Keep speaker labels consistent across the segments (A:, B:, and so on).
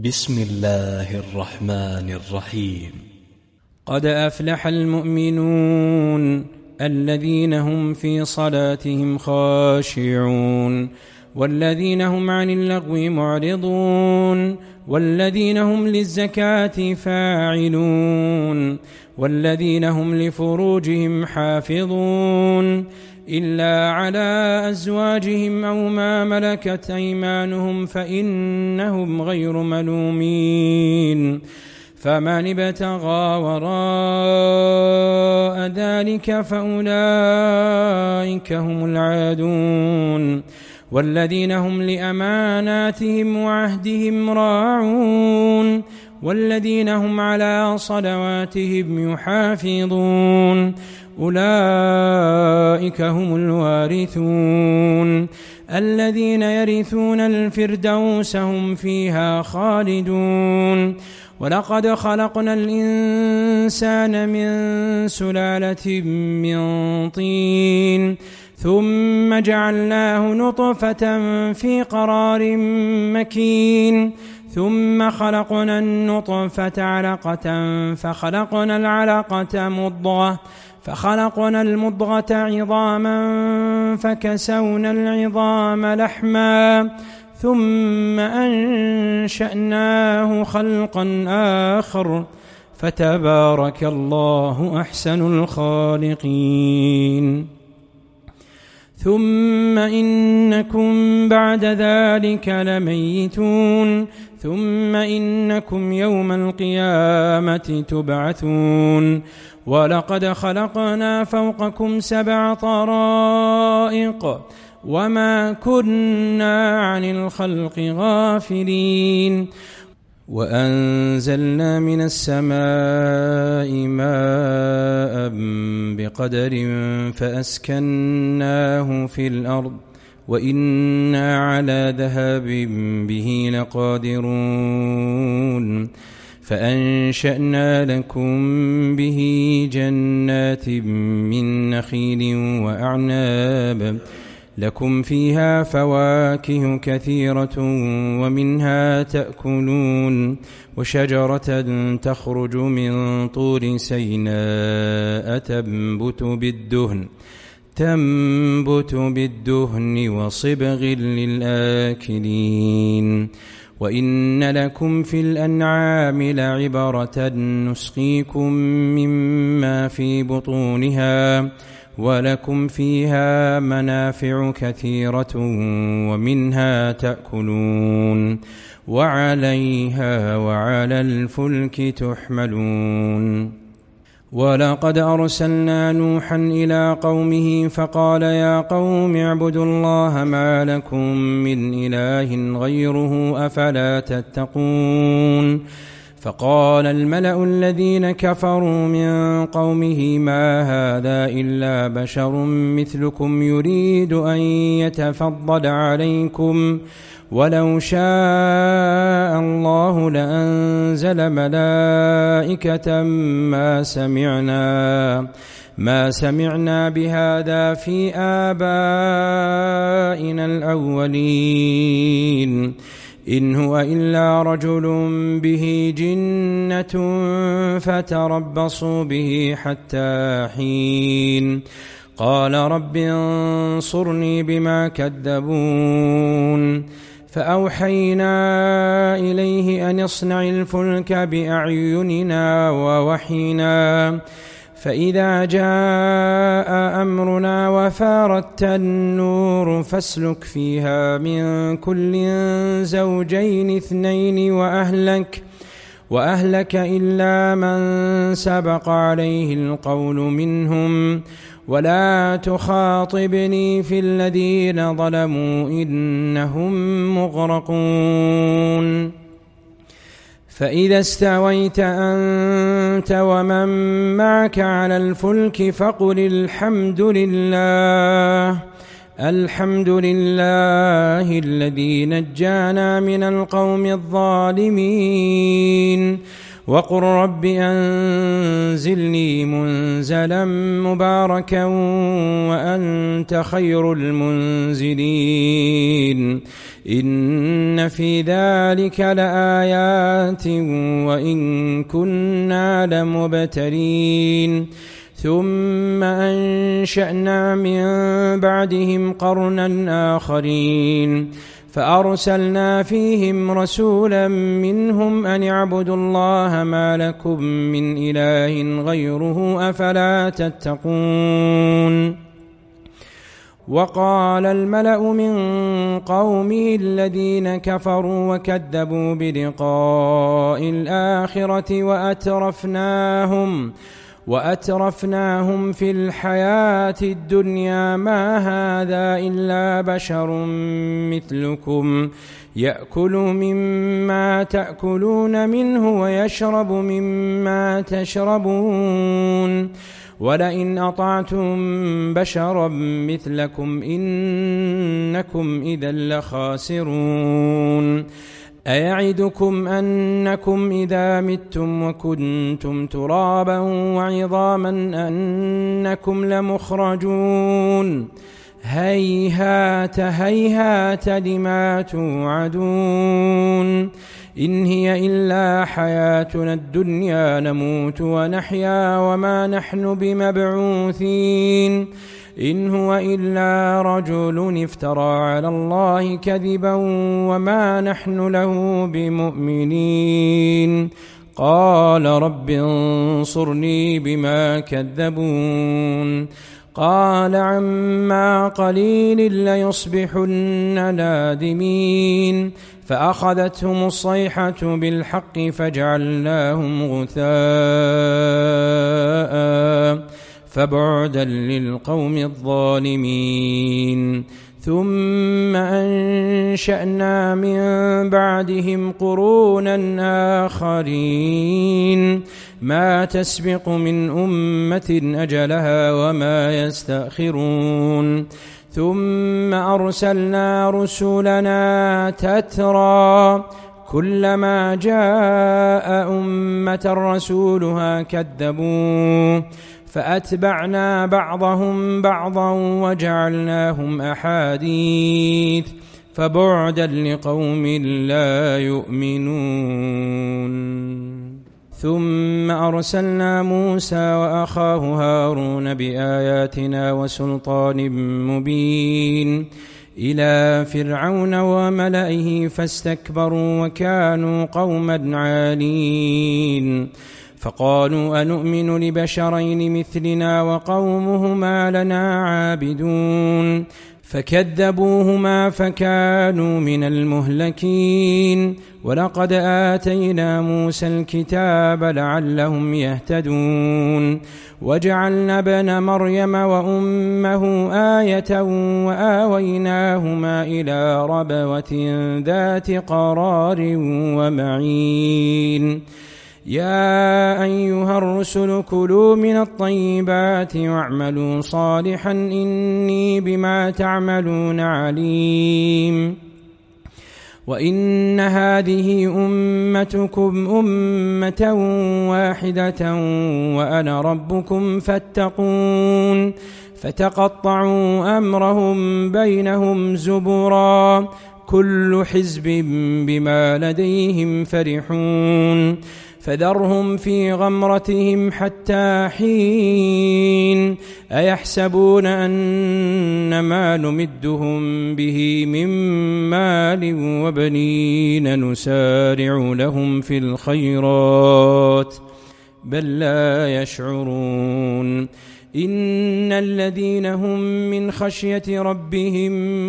A: بسم الله الرحمن الرحيم.
B: قد أفلح المؤمنون الذين هم في صلاتهم خاشعون والذين هم عن اللغو معرضون والذين هم للزكاة فاعلون والذين هم لفروجهم حافظون إلا على أزواجهم أو ما ملكت أيمانهم فإنهم غير ملومين فمن ابتغى وراء ذلك فأولئك هم العادون والذين هم لأماناتهم وعهدهم راعون والذين هم على صلواتهم يحافظون أولئك هم الوارثون الذين يرثون الفردوس هم فيها خالدون. ولقد خلقنا الإنسان من سلالة من طين ثم جعلناه نطفة في قرار مكين ثم خلقنا النطفة علقة فخلقنا العلقة مضغة فخلقنا المضغة عظاما فكسونا العظام لحما ثم أنشأناه خلقا آخر فتبارك الله أحسن الخالقين. ثم إنكم بعد ذلك لميتون ثم إنكم يوم القيامة تبعثون. ولقد خلقنا فوقكم 7 طرائق وما كنا عن الخلق غافلين وأنزلنا من السماء ماء بقدر فأسكناه في الأرض وإنا على ذهاب به لقادرون فأنشأنا لكم به جنات من نخيل وأعناب لكم فيها فواكه كثيرة ومنها تأكلون وشجرة تخرج من طور سيناء تنبت بالدهن وصبغ للآكلين. وإن لكم في الأنعام لعبرة نسقيكم مما في بطونها ولكم فيها منافع كثيرة ومنها تأكلون وعليها وعلى الفلك تحملون. ولقد أرسلنا نوحا إلى قومه فقال يا قوم اعبدوا الله ما لكم من إله غيره أفلا تتقون. فقال الملأ الذين كفروا من قومه ما هذا إلا بشر مثلكم يريد أن يتفضل عليكم ولو شاء الله لأنزل ملائكة ما سمعنا بهذا في آبائنا الأولين إن هو إلا رجل به جنة فتربصوا به حتى حين. قال رب انصرني بما كذبون. فأوحينا إليه أن اصنع الفلك بأعيننا ووحينا فإذا جاء أمرنا وفارت النور فاسلك فيها من كل زوجين 2 وأهلك إلا من سبق عليه القول منهم ولا تخاطبني في الذين ظلموا إنهم مغرقون. فإذا استويت أنت ومن معك على الفلك فقل الحمد لله الذي نجانا من القوم الظالمين وقل رب أنزلني منزلا مباركا وأنت خير المنزلين إن في ذلك لآيات وإن كنا لمبتلين ثم أنشأنا من بعدهم قرنا آخرين فأرسلنا فيهم رسولا منهم أن اعبدوا الله ما لكم من إله غيره أفلا تتقون وقال الملأ من قومه الذين كفروا وكذبوا بلقاء الآخرة وأترفناهم في الحياة الدنيا ما هذا إلا بشر مثلكم يأكل مما تأكلون منه ويشرب مما تشربون ولئن أطعتم بشرا مثلكم إنكم إذا لخاسرون أيعدكم أنكم إذا متم وكنتم ترابا وعظاما أنكم لمخرجون هيهات هيهات لما توعدون إن هي إلا حياتنا الدنيا نموت ونحيا وما نحن بمبعوثين إن هو إلا رجل افترى على الله كذبا وما نحن له بمؤمنين قال رب انصرني بما كذبون قال عما قليل ليصبحن نادمين فأخذتهم الصيحة بالحق فجعلناهم غثاء فبعدا للقوم الظالمين ثم أنشأنا من بعدهم قرونا آخرين ما تسبق من أمة أجلها وما يستأخرون ثم أرسلنا رسلنا تترى كلما جاء أمة رسولها كذبوه فأتبعنا بعضهم بعضا وجعلناهم أحاديث فبعدا لقوم لا يؤمنون ثم أرسلنا موسى وأخاه هارون بآياتنا وسلطان مبين إلى فرعون وملئه فاستكبروا وكانوا قوما عالين فقالوا أنؤمن لبشرين مثلنا وقومهما لنا عابدون فكذبوهما فكانوا من المهلكين ولقد آتينا موسى الكتاب لعلهم يهتدون وجعلنا ابن مريم وأمه آية وآويناهما إلى ربوة ذات قرار ومعين يا أيها الرسل كلوا من الطيبات واعملوا صالحا إني بما تعملون عليم وإن هذه أمتكم أمة واحدة وأنا ربكم فاتقون فتقطعوا أمرهم بينهم زبرا كل حزب بما لديهم فرحون فذرهم في غمرتهم حتى حين أيحسبون أن ما نمدهم به من مال وبنين نسارع لهم في الخيرات بل لا يشعرون إن الذين هم من خشية ربهم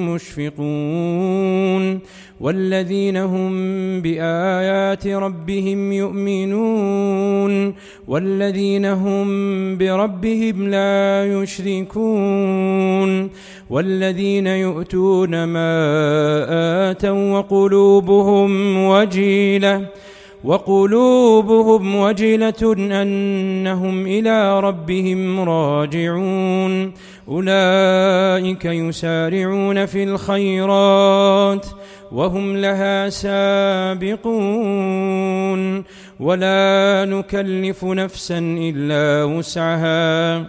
B: مشفقون والذين هم بآيات ربهم يؤمنون والذين هم بربهم لا يشركون والذين يؤتون ما آتوا وقلوبهم وجلة أنهم إلى ربهم راجعون أولئك يسارعون في الخيرات وهم لها سابقون ولا نكلف نفسا إلا وسعها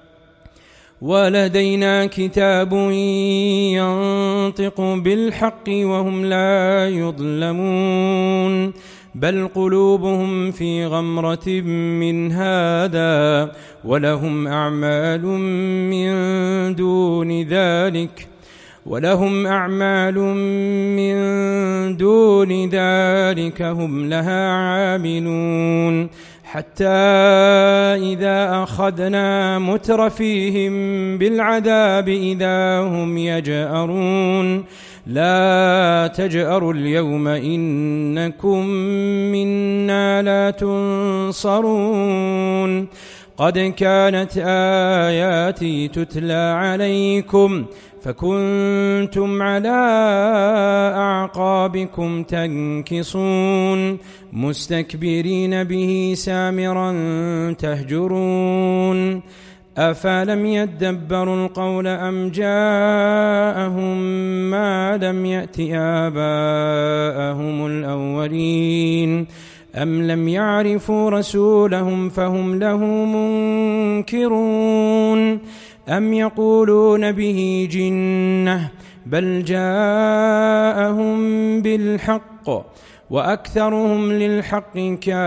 B: ولدينا كتاب ينطق بالحق وهم لا يظلمون بل قلوبهم في غمرة من هذا ولهم أعمال من دون ذلك هم لها عاملون حتى إذا أخذنا مترفيهم بالعذاب إذا هم يجأرون لا تجأروا اليوم إنكم منا لا تنصرون قد كانت آياتي تتلى عليكم فكنتم على أعقابكم تنكصون مستكبرين به سامرا تهجرون أفلم يدبروا القول أم جاءهم ما لم يأت آباءهم الأولين أم لم يعرفوا رسولهم فهم له منكرون أم يقولون به جنة بل جاءهم بالحق وأكثرهم للحق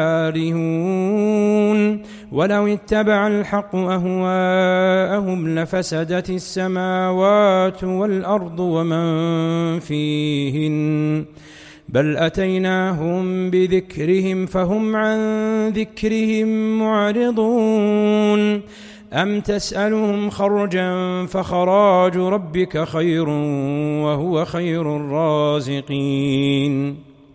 B: كارهون ولو اتبع الحق أهواءهم لفسدت السماوات والأرض ومن فيهن بل أتيناهم بذكرهم فهم عن ذكرهم معرضون أم تسألهم خرجا فخراج ربك خير وهو خير الرازقين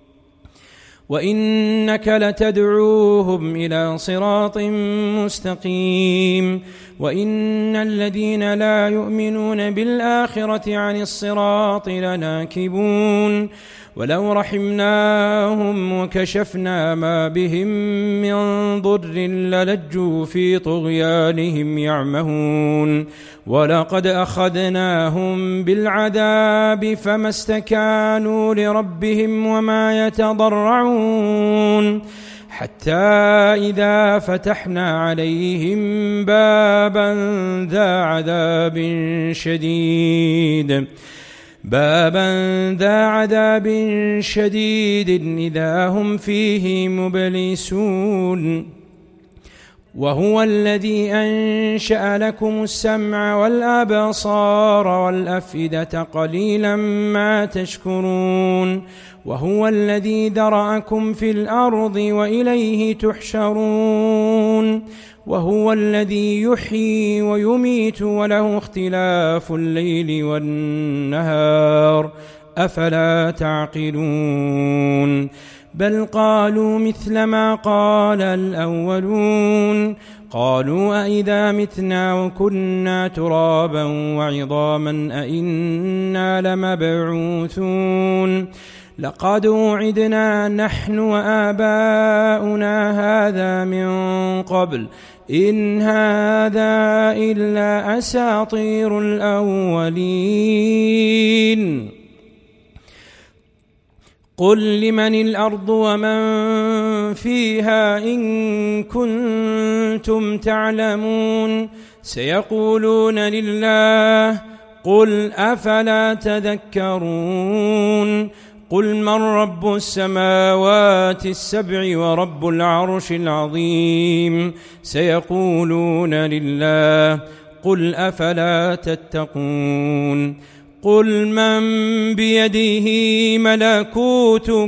B: وإنك لتدعوهم إلى صراط مستقيم وإن الذين لا يؤمنون بالآخرة عن الصراط لناكبون ولو رحمناهم وكشفنا ما بهم من ضر للجوا في طغيانهم يعمهون ولقد أخذناهم بالعذاب فما استكانوا لربهم وما يتضرعون حتى إذا فتحنا عليهم بابا ذا عذاب شديد إذا هم فيه مبلسون وهو الذي أنشأ لكم السمع والأبصار والأفئدة قليلا ما تشكرون وهو الذي ذرأكم في الأرض وإليه تحشرون وهو الذي يحيي ويميت وله اختلاف الليل والنهار أفلا تعقلون بل قالوا مثل ما قال الأولون قالوا أئذا متنا وكنا ترابا وعظاما أئنا لمبعوثون لقد وعدنا نحن وآباؤنا هذا من قبل إن هذا إلا أساطير الأولين قل لمن الأرض ومن فيها إن كنتم تعلمون سيقولون لله قل أفلا تذكرون قل من رب السماوات السبع ورب العرش العظيم سيقولون لله قل أفلا تتقون قل من بيده ملكوت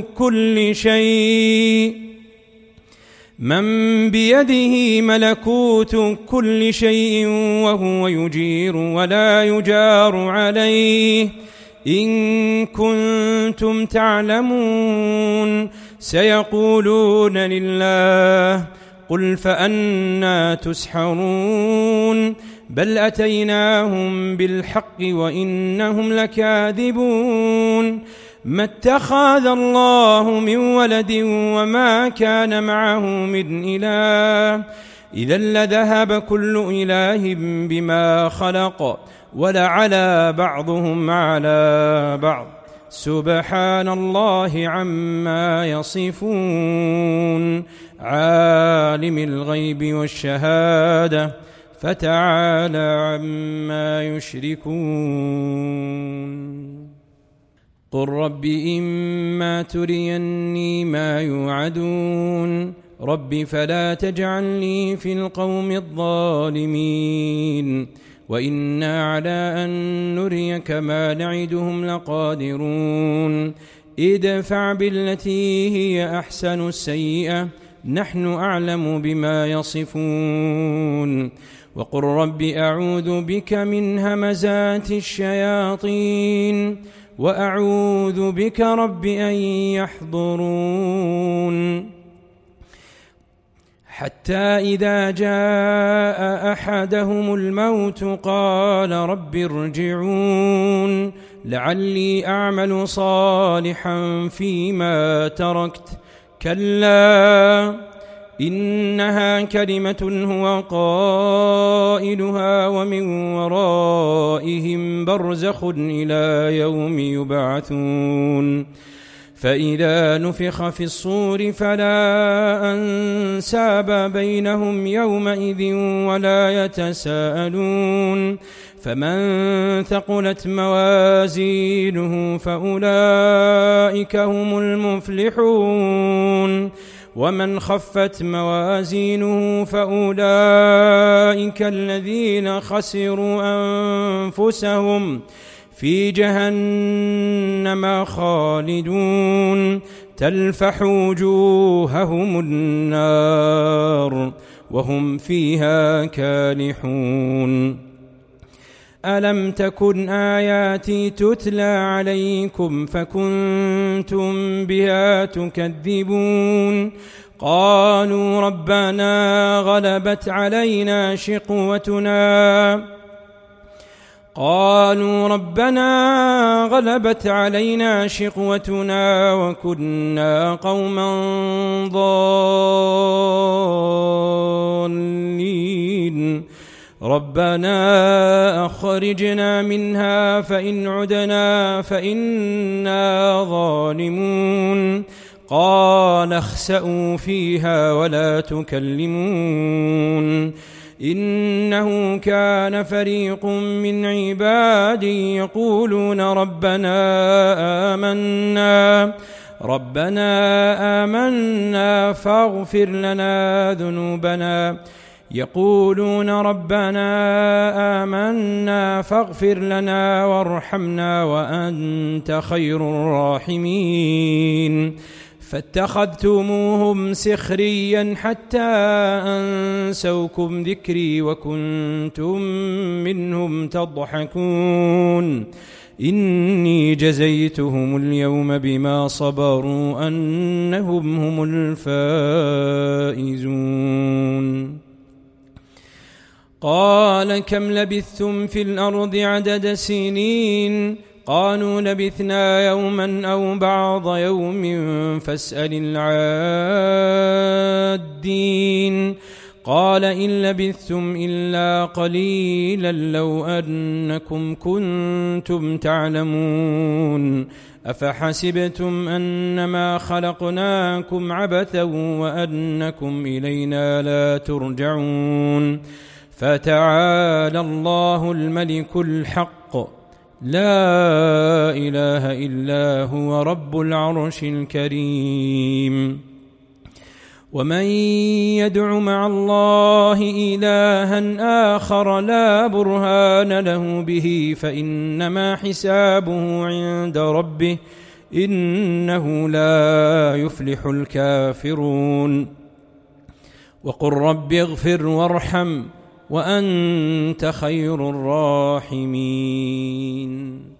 B: كل شيء وهو يجير ولا يجار عليه إن كنتم تعلمون سيقولون لله قل فأنا تسحرون بل أتيناهم بالحق وإنهم لكاذبون ما اتخذ الله من ولد وما كان معه من إله إذا لذهب كل إله بما خلق ولعلى بعضهم على بعض سبحان الله عما يصفون عالم الغيب والشهادة فتعالى عما يشركون قل رب إما تريني ما يوعدون رب فلا تجعلني في القوم الظالمين وإنا على أن نريك ما نعدهم لقادرون ادفع بالتي هي أحسن السيئة نحن أعلم بما يصفون وقل رب أعوذ بك من همزات الشياطين وأعوذ بك رب أن يحضرون حتى إذا جاء أحدهم الموت قال رب ارجعون لعلي أعمل صالحا فيما تركت كلا إنها كلمة هو قائلها ومن ورائهم برزخ إلى يوم يبعثون فإذا نفخ في الصور فلا أنساب بينهم يومئذ ولا يتساءلون فمن ثقلت موازينه فأولئك هم المفلحون ومن خفت موازينه فأولئك الذين خسروا أنفسهم في جهنم خالدون تلفح وجوههم النار وهم فيها كالحون ألم تكن آياتي تتلى عليكم فكنتم بها تكذبون قالوا ربنا غلبت علينا شقوتنا وكنا قوما ضالين ربنا أخرجنا منها فإن عدنا فإنا ظالمون قال اخسئوا فيها ولا تكلمون إنه كان فريق من عبادي يقولون ربنا آمنا فاغفر لنا ذنوبنا وارحمنا وأنت خير الراحمين فاتخذتموهم سخريا حتى أنسوكم ذكري وكنتم منهم تضحكون إني جزيتهم اليوم بما صبروا أنهم هم الفائزون قال كم لبثتم في الأرض عدد سنين قالوا لبثنا يوما أو بعض يوم فاسأل العادين قال إن لبثتم إلا قليلا لو أنكم كنتم تعلمون أفحسبتم أنما خلقناكم عبثا وأنكم إلينا لا ترجعون فتعالى الله الملك الحق لا إله إلا هو رب العرش الكريم ومن يدع مع الله إلها آخر لا برهان له به فإنما حسابه عند ربه إنه لا يفلح الكافرون وقل رب اغفر وارحم وأنت خير الراحمين